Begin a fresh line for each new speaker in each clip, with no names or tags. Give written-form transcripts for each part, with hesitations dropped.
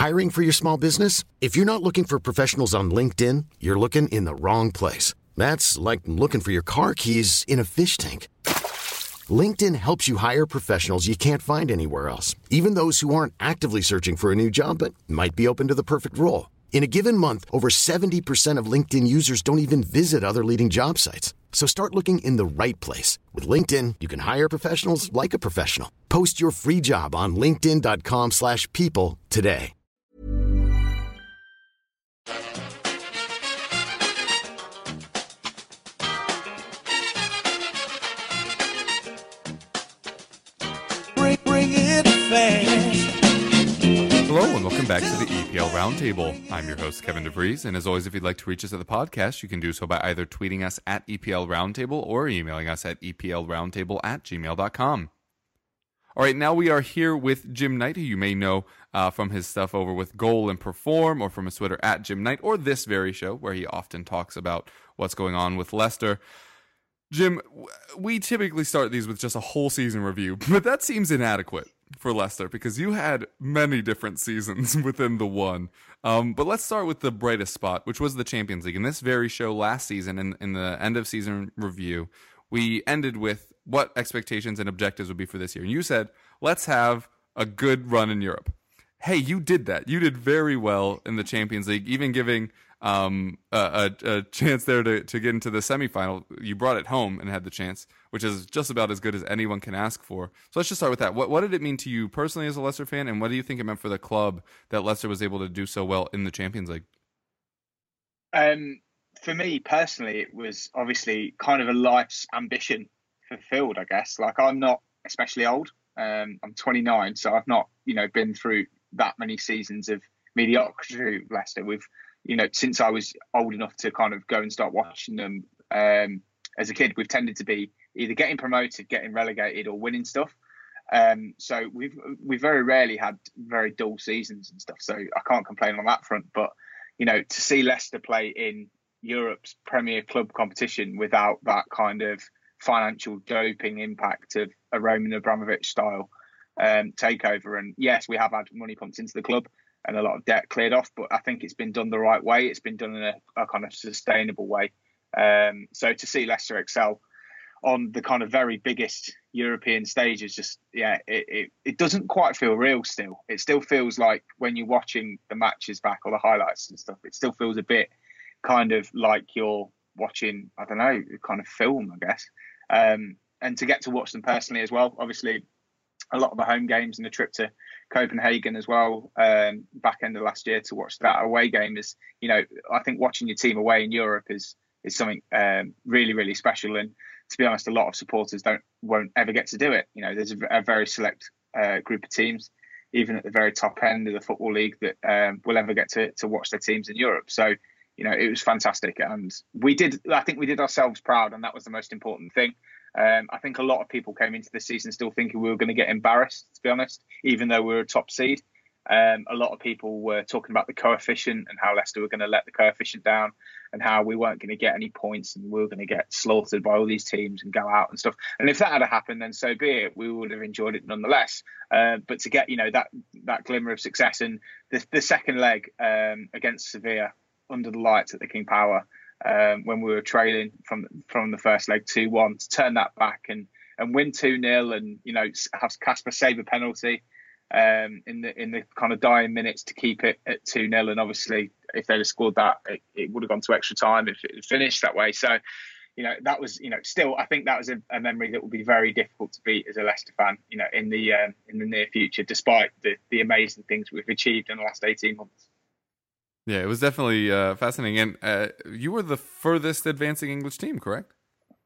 Hiring for your small business? If you're not looking for professionals on LinkedIn, you're looking in the wrong place. That's like looking for your car keys in a fish tank. LinkedIn helps you hire professionals you can't find anywhere else, even those who aren't actively searching for a new job but might be open to the perfect role. In a given month, over 70% of LinkedIn users don't even visit other leading job sites. So start looking in the right place. With LinkedIn, you can hire professionals like a professional. Post your free job on linkedin.com/people today.
Bring it fast.
Hello and welcome back to the EPL Roundtable. I'm your host, Kevin DeVries, and as always, if you'd like to reach us at the podcast, you can do so by either tweeting us at EPL Roundtable or emailing us at eplroundtable@gmail.com. All right, now we are here with Jim Knight, who you may know from his stuff over with Goal and Perform, or from his Twitter at Jim Knight, or this very show where he often talks about what's going on with Leicester. Jim, we typically start these with just a whole season review, but that seems inadequate for Leicester because you had many different seasons within the one. But let's start with the brightest spot, which was the Champions League. In this very show last season, in the end of season review, we ended with what expectations and objectives would be for this year. And you said, let's have a good run in Europe. Hey, you did that. You did very well in the Champions League, even giving a chance there to get into the semifinal. You brought it home and had the chance, which is just about as good as anyone can ask for. So let's just start with that. What did it mean to you personally as a Leicester fan, and what do you think it meant for the club that Leicester was able to do so well in the Champions League?
For me personally, it was obviously kind of a life's ambition fulfilled, I guess. Like, I'm not especially old. I'm 29, so I've not, been through that many seasons of mediocrity with Leicester. We've, since I was old enough to kind of go and start watching them as a kid, we've tended to be either getting promoted, getting relegated, or winning stuff. So we've very rarely had very dull seasons and stuff. So I can't complain on that front. But, to see Leicester play in Europe's premier club competition without that kind of financial doping impact of a Roman Abramovich style takeover. And yes, we have had money pumped into the club and a lot of debt cleared off, but I think it's been done the right way. It's been done in a kind of sustainable way. So to see Leicester excel on the kind of very biggest European stage is just, it doesn't quite feel real still. It still feels like when you're watching the matches back or the highlights and stuff, it still feels a bit kind of like you're watching, I don't know, kind of film, I guess. And to get to watch them personally as well, obviously a lot of the home games and the trip to Copenhagen as well, back end of last year to watch that away game is, I think watching your team away in Europe is something really, really special. And to be honest, a lot of supporters won't ever get to do it. There's a very select group of teams, even at the very top end of the Football League, that will ever get to watch their teams in Europe. So, it was fantastic. And I think we did ourselves proud, and that was the most important thing. I think a lot of people came into the season still thinking we were going to get embarrassed, to be honest, even though we were a top seed. A lot of people were talking about the coefficient and how Leicester were going to let the coefficient down and how we weren't going to get any points and we were going to get slaughtered by all these teams and go out and stuff. And if that had happened, then so be it. We would have enjoyed it nonetheless. But to get, that glimmer of success, and the second leg against Sevilla under the lights at the King Power, when we were trailing from the first leg 2-1, to turn that back and win 2-0 and, have Kasper save a penalty in the kind of dying minutes to keep it at 2-0. And obviously, if they'd have scored that, it would have gone to extra time if it had finished that way. So, that was, still, I think that was a memory that would be very difficult to beat as a Leicester fan, in the near future, despite the amazing things we've achieved in the last 18 months.
Yeah, it was definitely fascinating. And you were the furthest advancing English team, correct?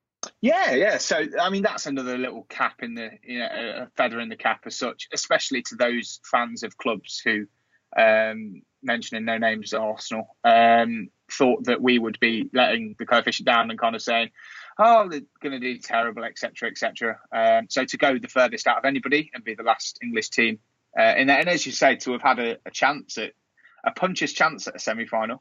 Yeah. So, I mean, that's another little cap in the, a feather in the cap as such, especially to those fans of clubs who, mentioning no names, Arsenal, thought that we would be letting the coefficient down and kind of saying, oh, they're going to do terrible, etc., etc. So to go the furthest out of anybody and be the last English team in that, and as you say, to have had a chance at a puncher's chance at a semi-final,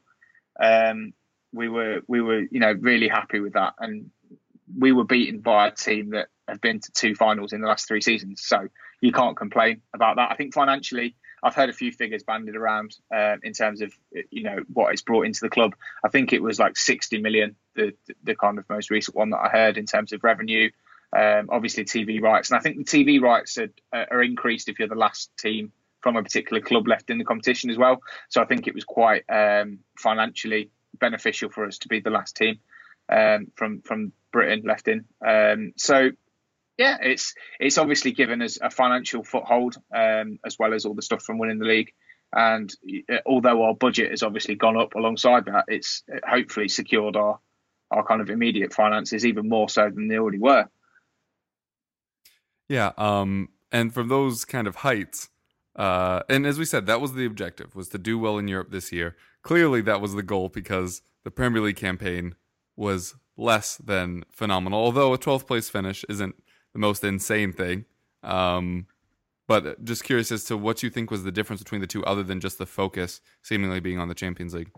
we were really happy with that. And we were beaten by a team that have been to 2 finals in the last 3 seasons. So you can't complain about that. I think financially, I've heard a few figures banded around in terms of what it's brought into the club. I think it was like 60 million, the kind of most recent one that I heard in terms of revenue. Obviously TV rights, and I think the TV rights are increased if you're the last team from a particular club left in the competition as well. So I think it was quite financially beneficial for us to be the last team from Britain left in. So yeah, it's obviously given us a financial foothold as well as all the stuff from winning the league. And although our budget has obviously gone up alongside that, it's hopefully secured our kind of immediate finances even more so than they already were.
Yeah, and from those kind of heights, and as we said, that was the objective, was to do well in Europe this year. Clearly that was the goal because the Premier League campaign was less than phenomenal, although a 12th place finish isn't the most insane thing. But just curious as to what you think was the difference between the two other than just the focus seemingly being on the Champions League.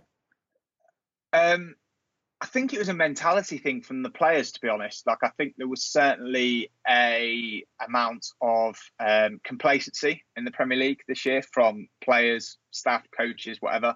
I think it was a mentality thing from the players, to be honest. Like, I think there was certainly a amount of complacency in the Premier League this year from players, staff, coaches, whatever,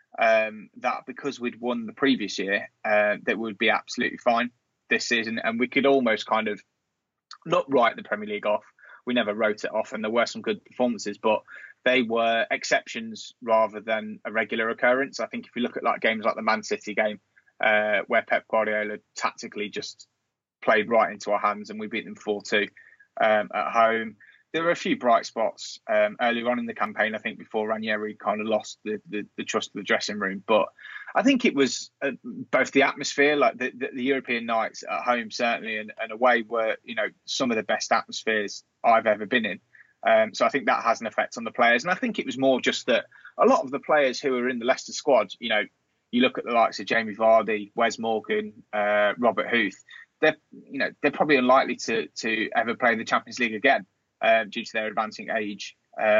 that because we'd won the previous year, that would be absolutely fine this season. And we could almost kind of not write the Premier League off. We never wrote it off, and there were some good performances, but they were exceptions rather than a regular occurrence. I think if you look at like games like the Man City game, where Pep Guardiola tactically just played right into our hands and we beat them 4-2 at home. There were a few bright spots earlier on in the campaign, I think, before Ranieri kind of lost the trust of the dressing room. But I think it was both the atmosphere, like the European nights at home, certainly, and away were, some of the best atmospheres I've ever been in. So I think that has an effect on the players. And I think it was more just that a lot of the players who are in the Leicester squad, you look at the likes of Jamie Vardy, Wes Morgan, Robert Huth. They're probably unlikely to ever play the Champions League again due to their advancing age.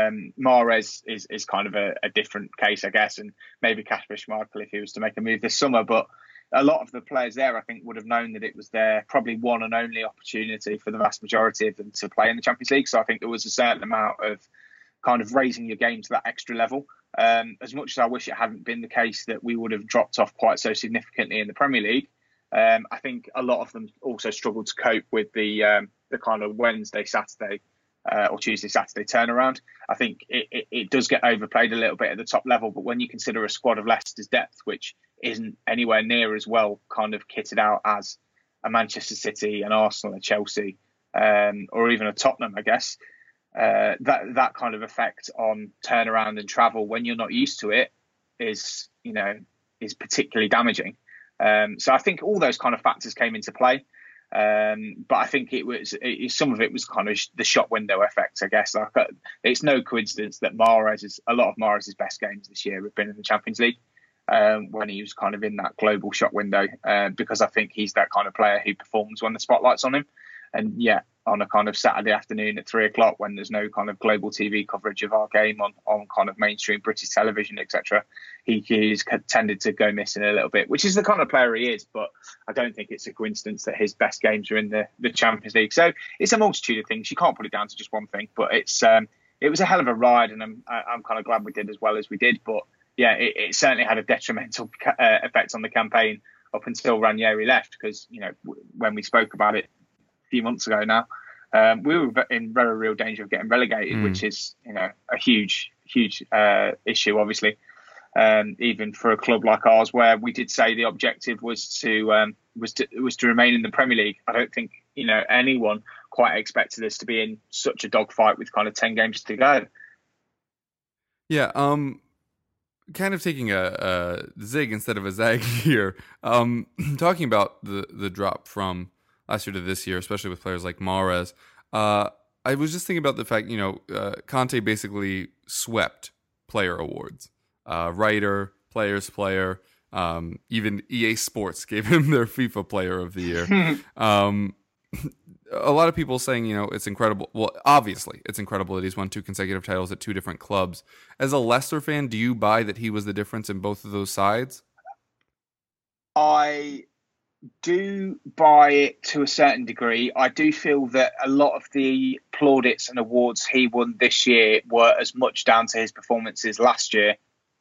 Mahrez is kind of a different case, I guess, and maybe Kasper Schmeichel if he was to make a move this summer. But a lot of the players there, I think, would have known that it was their probably one and only opportunity for the vast majority of them to play in the Champions League. So I think there was a certain amount of kind of raising your game to that extra level. As much as I wish it hadn't been the case that we would have dropped off quite so significantly in the Premier League, I think a lot of them also struggled to cope with the kind of Wednesday, Saturday or Tuesday, Saturday turnaround. I think it does get overplayed a little bit at the top level, but when you consider a squad of Leicester's depth, which isn't anywhere near as well kind of kitted out as a Manchester City, an Arsenal, a Chelsea, or even a Tottenham, I guess, that kind of effect on turnaround and travel when you're not used to it is particularly damaging. So I think all those kind of factors came into play. But I think some of it was kind of the shop window effect, I guess. Like, it's no coincidence that a lot of Mahrez's best games this year have been in the Champions League when he was kind of in that global shop window, because I think he's that kind of player who performs when the spotlight's on him. And yeah, on a kind of Saturday afternoon at 3:00 when there's no kind of global TV coverage of our game on kind of mainstream British television, etc., he's tended to go missing a little bit, which is the kind of player he is. But I don't think it's a coincidence that his best games are in the Champions League. So it's a multitude of things. You can't put it down to just one thing. But it was a hell of a ride, and I'm kind of glad we did as well as we did. But yeah, it certainly had a detrimental effect on the campaign up until Ranieri left, because when we spoke about it few months ago now, we were in very real danger of getting relegated, which is a huge issue, obviously, even for a club like ours, where we did say the objective was to remain in the Premier League. I don't think anyone quite expected us to be in such a dogfight with kind of 10 games to go.
Yeah, kind of taking a zig instead of a zag here. Talking about the drop from last year to this year, especially with players like Mahrez. I was just thinking about the fact, Conte basically swept player awards. Writer, players player, even EA Sports gave him their FIFA player of the year. A lot of people saying, it's incredible. Well, obviously, it's incredible that he's won 2 consecutive titles at 2 different clubs. As a Leicester fan, do you buy that he was the difference in both of those sides?
do buy it to a certain degree. I do feel that a lot of the plaudits and awards he won this year were as much down to his performances last year,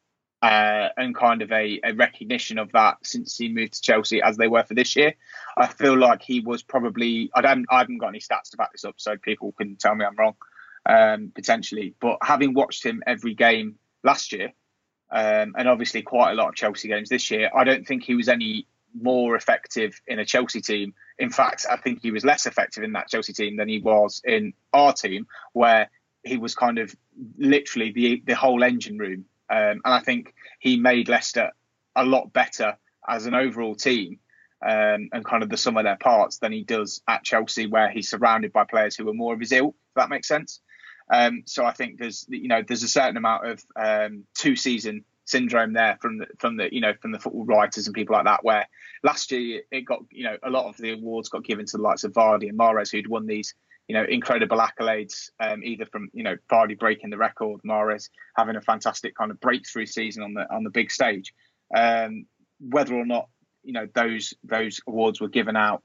and kind of a recognition of that since he moved to Chelsea as they were for this year. I feel like he was probably, I haven't got any stats to back this up, so people can tell me I'm wrong, potentially. But having watched him every game last year, and obviously quite a lot of Chelsea games this year, I don't think he was any more effective in a Chelsea team. In fact, I think he was less effective in that Chelsea team than he was in our team, where he was kind of literally the whole engine room. And I think he made Leicester a lot better as an overall team, and kind of the sum of their parts, than he does at Chelsea, where he's surrounded by players who are more of his ilk, if that makes sense. So I think there's a certain amount of two-season syndrome there from the football writers and people like that, where last year it got, a lot of the awards got given to the likes of Vardy and Mahrez, who'd won these incredible accolades, either from Vardy breaking the record, Mahrez having a fantastic kind of breakthrough season on the big stage. Whether or not those awards were given out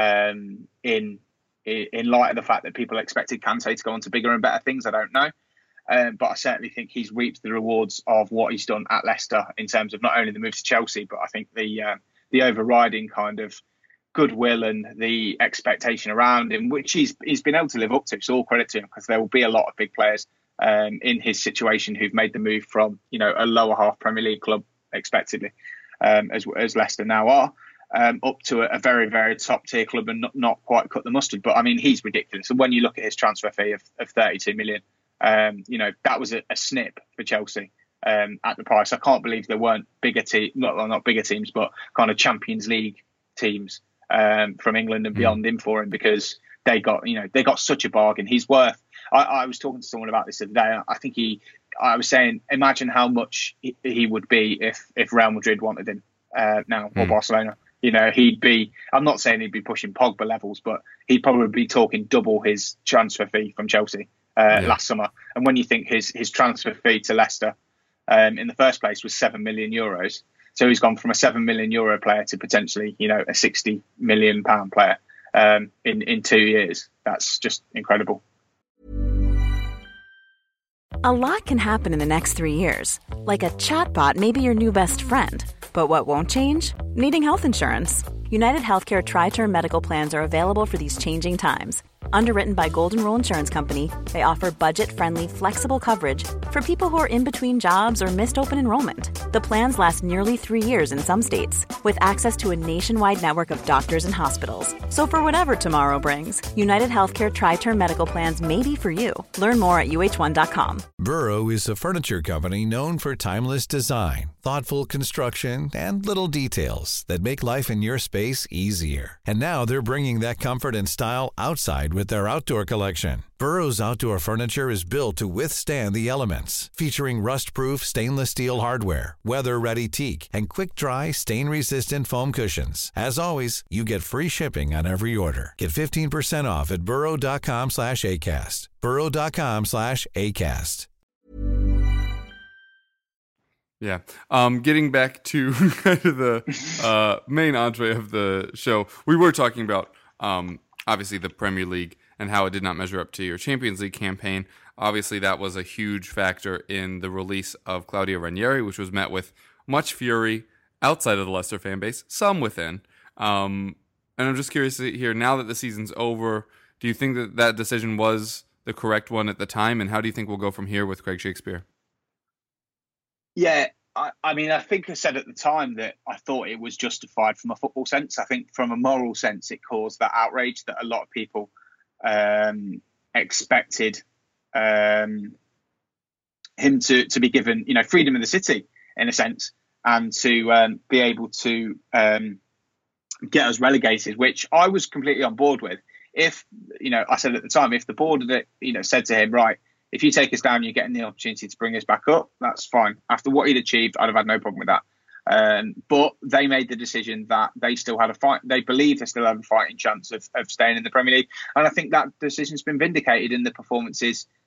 in light of the fact that people expected Kante to go on to bigger and better things, I don't know. But I certainly think he's reaped the rewards of what he's done at Leicester in terms of not only the move to Chelsea, but I think the overriding kind of goodwill and the expectation around him, which he's been able to live up to. So all credit to him, because there will be a lot of big players in his situation who've made the move from a lower half Premier League club, expectedly, as Leicester now are, up to a very, very top tier club and not quite cut the mustard. But I mean, he's ridiculous. And when you look at his transfer fee of 32 million, that was a snip for Chelsea at the price. I can't believe there weren't bigger teams, not bigger teams, but kind of Champions League teams from England and beyond in for him, because they got such a bargain. He's worth. I was talking to someone about this the other day. I was saying, imagine how much he would be if Real Madrid wanted him now, or Barcelona. He'd be. I'm not saying he'd be pushing Pogba levels, but he'd probably be talking double his transfer fee from Chelsea last summer. And when you think his transfer fee to Leicester in the first place was €7 million, so he's gone from a €7 million player to potentially a £60 million player in 2 years. That's just incredible.
A lot can happen in the next 3 years. Like a chatbot may be your new best friend. But what won't change? Needing health insurance. United Healthcare Tri-Term Medical Plans are available for these changing times. Underwritten by Golden Rule Insurance Company, they offer budget-friendly, flexible coverage for people who are in between jobs or missed open enrollment. The plans last nearly 3 years in some states, with access to a nationwide network of doctors and hospitals. So for whatever tomorrow brings, United Healthcare Tri-Term Medical Plans may be for you. Learn more at uh1.com.
Burrow is a furniture company known for timeless design, thoughtful construction, and little details that make life in your space easier. And now they're bringing that comfort and style outside with their outdoor collection. Burrow's outdoor furniture is built to withstand the elements, featuring rust-proof stainless steel hardware, weather-ready teak, and quick-dry, stain-resistant foam cushions. As always, you get free shipping on every order. Get 15% off at burrow.com/ACAST. burrow.com/ACAST.
Yeah. Getting back to kind of the main entree of the show, we were talking about obviously the Premier League and how it did not measure up to your Champions League campaign. Obviously, that was a huge factor in the release of Claudio Ranieri, which was met with much fury outside of the Leicester fan base, some within. And I'm just curious to hear, now that the season's over, do you think that that decision was the correct one at the time? And how do you think we'll go from here with Craig Shakespeare?
Yeah, I mean, I think I said at the time that I thought it was justified from a football sense. I think from a moral sense, it caused that outrage that a lot of people expected him to be given, freedom in the city, in a sense, and to be able to get us relegated, which I was completely on board with. If, I said at the time, if the board had, said to him, right, if you take us down, you're getting the opportunity to bring us back up, that's fine. After what he'd achieved, I'd have had no problem with that. But they made the decision that they still had a fight. They believe they still have a fighting chance of staying in the Premier League. And I think that decision's been vindicated in the performances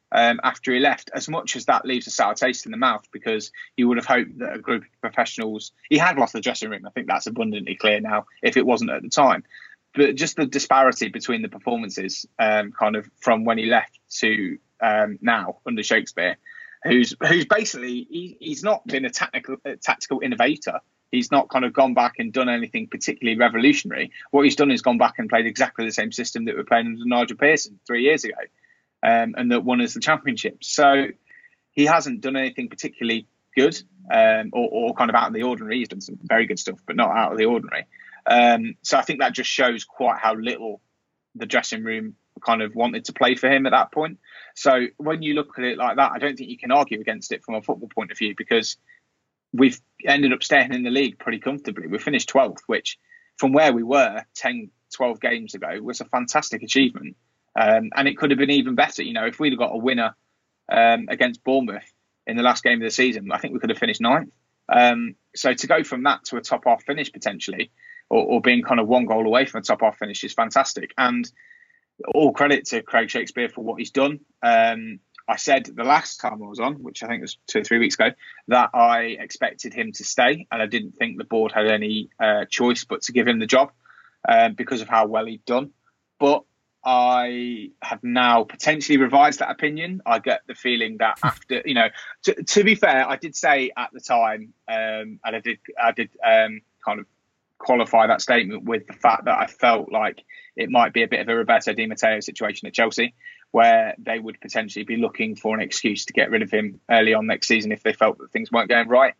after he left, as much as that leaves a sour taste in the mouth, because you would have hoped that a group of professionals, he had lost the dressing room. I think that's abundantly clear now, if it wasn't at the time. But just the disparity between the performances, kind of from when he left to now under Shakespeare, who's basically, he's not been a tactical innovator. He's not kind of gone back and done anything particularly revolutionary. What he's done is gone back and played exactly the same system that we were playing under Nigel Pearson 3 years ago, and that won us the championship. So he hasn't done anything particularly good, or kind of out of the ordinary. He's done some very good stuff, but not out of the ordinary. So I think that just shows quite how little the dressing room kind of wanted to play for him at that point. So when you look at it like that, I don't think you can argue against it from a football point of view, because we've ended up staying in the league pretty comfortably. We finished 12th, which from where we were 10, 12 games ago was a fantastic achievement. And it could have been even better. You know, if we'd have got a winner against Bournemouth in the last game of the season, I think we could have finished 9th. So to go from that to a top half finish potentially, or being kind of one goal away from a top half finish, is fantastic. And all credit to Craig Shakespeare for what he's done. I said the last time I was on, which I think was 2 or 3 weeks ago, that I expected him to stay, and I didn't think the board had any choice but to give him the job because of how well he'd done. But I have now potentially revised that opinion. I get the feeling that after, you know, to be fair, I did say at the time, and I did kind of qualify that statement with the fact that I felt like it might be a bit of a Roberto Di Matteo situation at Chelsea, where they would potentially be looking for an excuse to get rid of him early on next season if they felt that things weren't going right.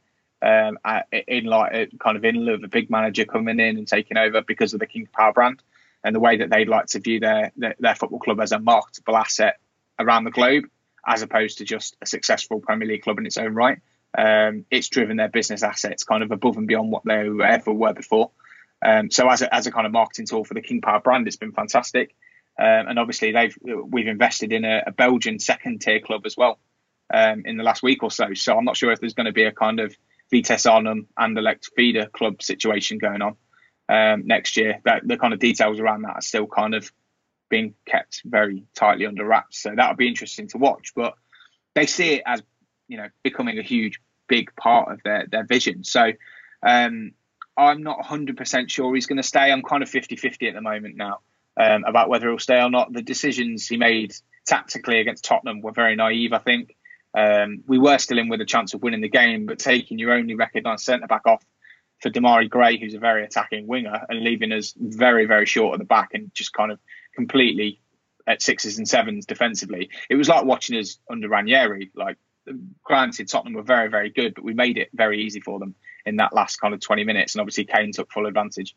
In lieu of a big manager coming in and taking over because of the King Power brand and the way that they'd like to view their football club as a marketable asset around the globe, as opposed to just a successful Premier League club in its own right. It's driven their business assets kind of above and beyond what they ever were before. So as a kind of marketing tool for the King Power brand, it's been fantastic. And obviously we've invested in a Belgian second tier club as well in the last week or so. So I'm not sure if there's going to be a kind of Vitesse Arnhem and Anderlecht feeder club situation going on next year. That the kind of details around that are still kind of being kept very tightly under wraps. So that'll be interesting to watch. But they see it as, you know, becoming a huge, big part of their vision. So I'm not 100% sure he's going to stay. I'm kind of 50-50 at the moment now about whether he'll stay or not. The decisions he made tactically against Tottenham were very naive, I think. We were still in with a chance of winning the game, but taking your only recognised centre-back off for Damari Gray, who's a very attacking winger, and leaving us very, very short at the back and just kind of completely at 6s and 7s defensively. It was like watching us under Ranieri. Like, granted, Tottenham were very, very good, but we made it very easy for them in that last kind of 20 minutes. And obviously Kane took full advantage.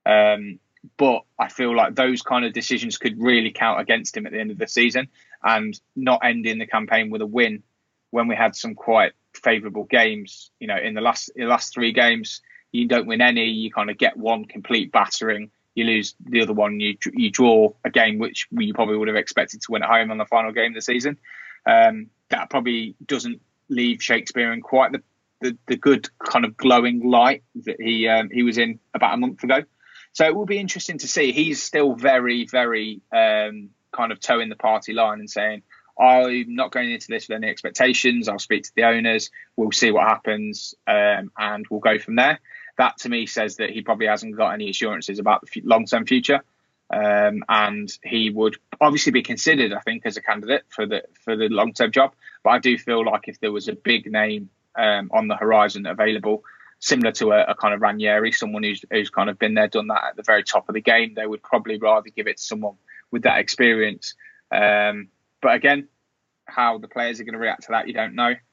But I feel like those kind of decisions could really count against him at the end of the season, and not ending the campaign with a win when we had some quite favourable games. You know, in the last 3 games, you don't win any, you kind of get one complete battering, you lose the other one, you draw a game which you probably would have expected to win at home on the final game of the season. That probably doesn't leave Shakespeare in quite the good kind of glowing light that he was in about a month ago. So it will be interesting to see. He's still very, very kind of toeing the party line and saying, I'm not going into this with any expectations. I'll speak to the owners. We'll see what happens, and we'll go from there. That to me says that he probably hasn't got any assurances about the long-term future. And he would obviously be considered, I think, as a candidate for the long-term job. But I do feel like if there was a big name on the horizon available, similar to a kind of Ranieri, someone who's kind of been there, done that at the very top of the game, they would probably rather give it to someone with that experience. But again, how the players are going to react to that, you don't know.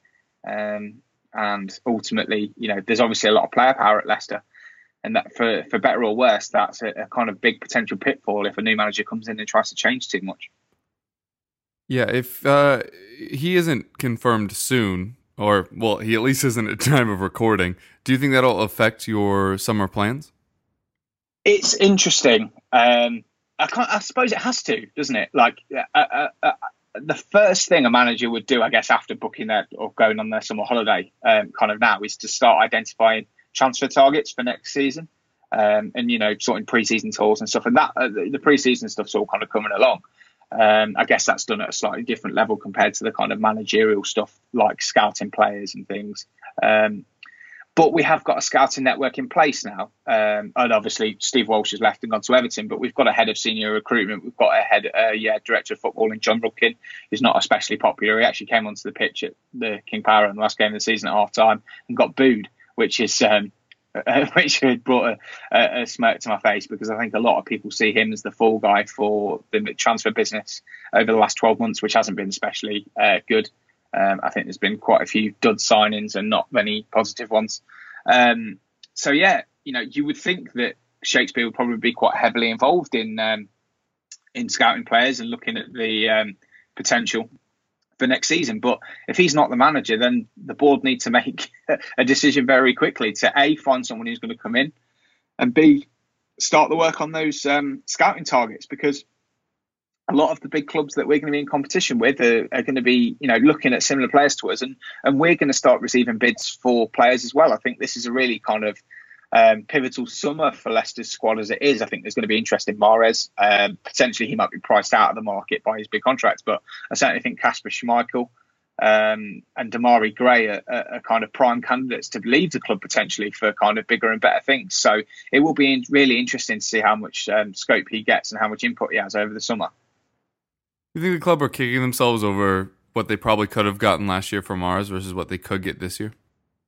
And ultimately, you know, there's obviously a lot of player power at Leicester. And that for better or worse, that's a kind of big potential pitfall if a new manager comes in and tries to change too much.
Yeah, if he isn't confirmed soon, or, well, he at least isn't at time of recording, do you think that'll affect your summer plans?
It's interesting. I suppose it has to, doesn't it? Like, the first thing a manager would do, I guess, after booking their or going on their summer holiday, kind of now, is to start identifying transfer targets for next season, and, you know, sorting pre-season tours and stuff. And that the pre-season stuff's all kind of coming along. I guess that's done at a slightly different level compared to the kind of managerial stuff like scouting players and things. But we have got a scouting network in place now. And obviously Steve Walsh has left and gone to Everton, but we've got a head of senior recruitment. We've got a director of football in John Rudkin, who's not especially popular. He actually came onto the pitch at the King Power in the last game of the season at half time and got booed, which had brought a smirk to my face, because I think a lot of people see him as the fall guy for the transfer business over the last 12 months, which hasn't been especially good. I think there's been quite a few dud signings and not many positive ones. So yeah, you would think that Shakespeare would probably be quite heavily involved in scouting players and looking at the potential for next season. But if he's not the manager, then the board need to make a decision very quickly to A, find someone who's going to come in, and B, start the work on those scouting targets, because a lot of the big clubs that we're going to be in competition with are going to be, looking at similar players to us, and we're going to start receiving bids for players as well. I think this is a really kind of pivotal summer for Leicester's squad as it is. I think there's going to be interest in Mahrez. Potentially he might be priced out of the market by his big contracts, but I certainly think Kasper Schmeichel and Damari Gray are kind of prime candidates to leave the club potentially for kind of bigger and better things. So it will be really interesting to see how much scope he gets and how much input he has over the summer.
You think the club are kicking themselves over what they probably could have gotten last year from Mahrez versus what they could get this year?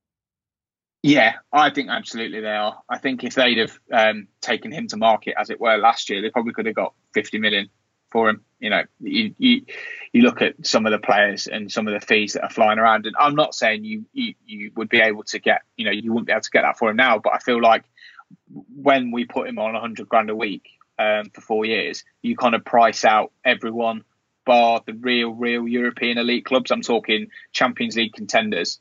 Yeah, I think absolutely they are. I think if they'd have taken him to market, as it were, last year, they probably could have got 50 million for him. You look at some of the players and some of the fees that are flying around, and I'm not saying you would be able to get, you wouldn't be able to get that for him now, but I feel like when we put him on 100 grand a week for 4 years, you kind of price out everyone bar the real European elite clubs. I'm talking Champions League contenders,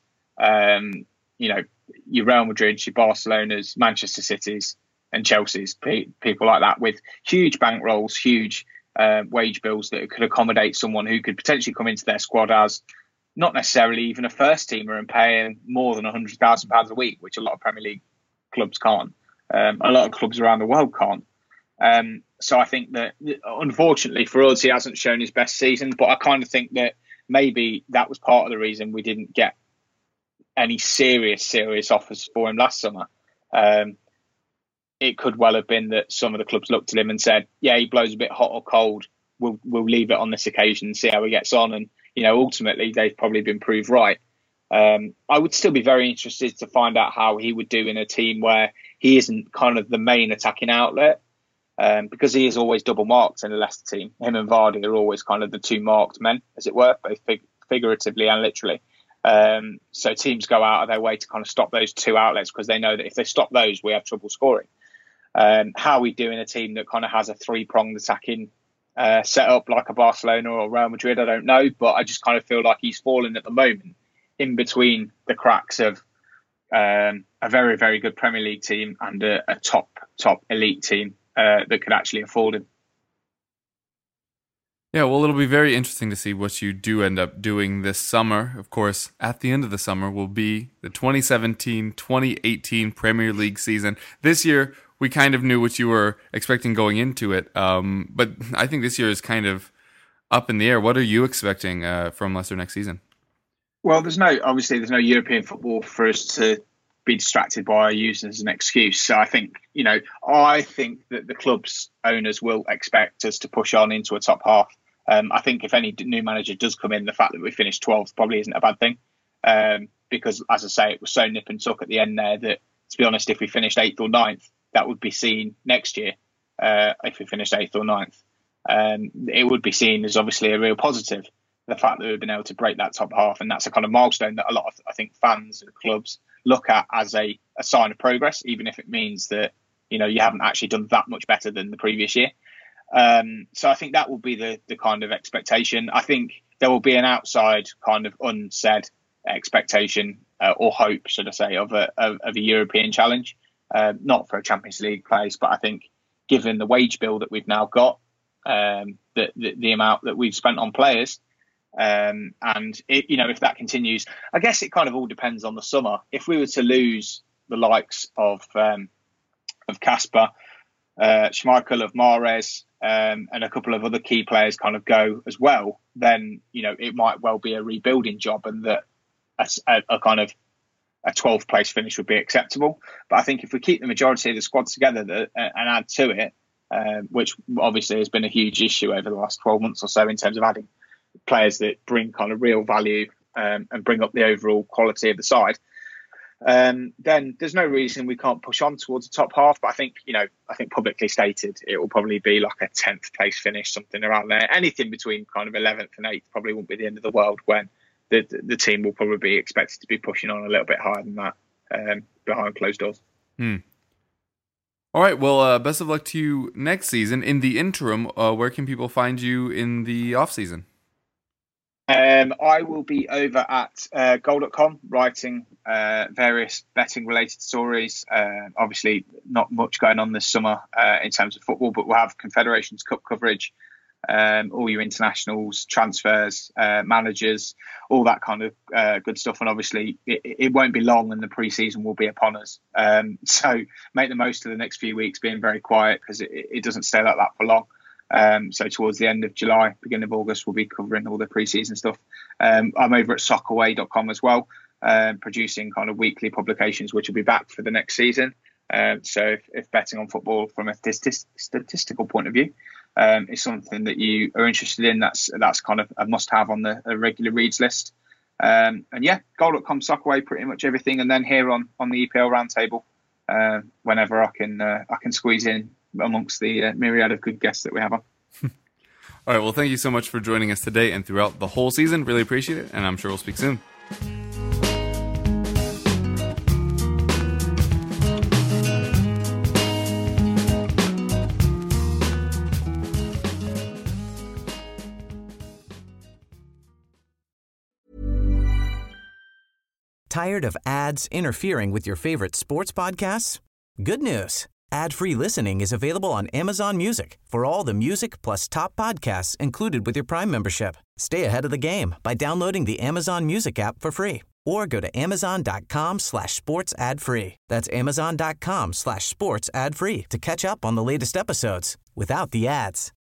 your Real Madrid, your Barcelonas, Manchester Cities and Chelsea's, people like that with huge bankrolls, huge wage bills that could accommodate someone who could potentially come into their squad as not necessarily even a first teamer and paying more than £100,000 a week, which a lot of Premier League clubs can't. A lot of clubs around the world can't. So I think that, unfortunately for us, he hasn't shown his best season, but I kind of think that maybe that was part of the reason we didn't get any serious offers for him last summer. It could well have been that some of the clubs looked at him and said, yeah, he blows a bit hot or cold. We'll leave it on this occasion and see how he gets on. And, ultimately they've probably been proved right. I would still be very interested to find out how he would do in a team where he isn't kind of the main attacking outlet. Because he is always double marked in the Leicester team. Him and Vardy are always kind of the two marked men, as it were, both figuratively and literally. So teams go out of their way to kind of stop those two outlets because they know that if they stop those, we have trouble scoring. How we do in a team that kind of has a three-pronged attacking setup like a Barcelona or Real Madrid, I don't know. But I just kind of feel like he's falling at the moment in between the cracks of a very, very good Premier League team and a top elite team that could actually afford him.
Yeah, well, it'll be very interesting to see what you do end up doing this summer. Of course, at the end of the summer will be the 2017-2018 Premier League season. This year, we kind of knew what you were expecting going into it, but I think this year is kind of up in the air. What are you expecting from Leicester next season?
Well, there's no European football for us to be distracted by using as an excuse. So I think that the club's owners will expect us to push on into a top half. I think if any new manager does come in, the fact that we finished 12th probably isn't a bad thing. Because, as I say, it was so nip and tuck at the end there that, to be honest, if we finished 8th or 9th, that would be seen next year. If we finished 8th or 9th, it would be seen as obviously a real positive. The fact that we've been able to break that top half, and that's a kind of milestone that a lot of, I think, fans and clubs look at as a sign of progress, even if it means that you haven't actually done that much better than the previous year. So I think that will be the kind of expectation. I think there will be an outside kind of unsaid expectation or hope, should I say, of a European challenge, not for a Champions League place, but I think given the wage bill that we've now got, the amount that we've spent on players. And if that continues, I guess it kind of all depends on the summer. If we were to lose the likes of Kasper, Schmeichel, of Mahrez, and a couple of other key players kind of go as well, then, you know, it might well be a rebuilding job, and that a kind of a 12th place finish would be acceptable. But I think if we keep the majority of the squad together and add to it, which obviously has been a huge issue over the last 12 months or so in terms of adding players that bring kind of real value and bring up the overall quality of the side, then there's no reason we can't push on towards the top half. But I think publicly stated, it will probably be like a 10th place finish, something around there. Anything between kind of 11th and 8th probably won't be the end of the world, when the team will probably be expected to be pushing on a little bit higher than that behind closed doors.
All right, well, best of luck to you next season. In the interim, where can people find you in the off season?
I will be over at goal.com writing various betting related stories. Obviously not much going on this summer in terms of football, but we'll have Confederations Cup coverage, all your internationals, transfers, managers, all that kind of good stuff. And obviously it won't be long and the pre-season will be upon us. So make the most of the next few weeks being very quiet, because it doesn't stay like that for long. So towards the end of July, beginning of August, we'll be covering all the pre-season stuff. I'm over at soccerway.com as well, producing kind of weekly publications, which will be back for the next season. So if betting on football from a statistical point of view is something that you are interested in, that's kind of a must-have on the regular reads list. And yeah, goal.com, Soccerway, pretty much everything. And then here on the EPL Roundtable, whenever I can squeeze in amongst the myriad of good guests that we have on.
All right, well, thank you so much for joining us today and throughout the whole season. Really appreciate it, and I'm sure we'll speak soon.
Tired of ads interfering with your favorite sports podcasts? Good news. Ad-free listening is available on Amazon Music for all the music plus top podcasts included with your Prime membership. Stay ahead of the game by downloading the Amazon Music app for free, or go to amazon.com/sports ad free. That's amazon.com/sports ad free to catch up on the latest episodes without the ads.